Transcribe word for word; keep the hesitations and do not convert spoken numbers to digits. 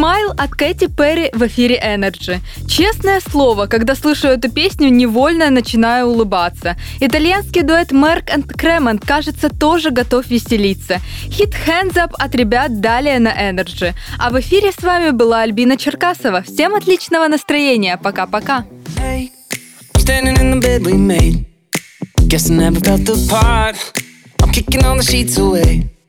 Smile от Кэти Перри в эфире Energy. Честное слово, когда слышу эту песню, невольно начинаю улыбаться. Итальянский дуэт Merck and Cremant, кажется, тоже готов веселиться. Хит Hands Up от ребят далее на Energy. А в эфире с вами была Альбина Черкасова. Всем отличного настроения. Пока-пока. Hey, standing in the bed we made. Guess I never felt the part. I'm kicking all the sheets away.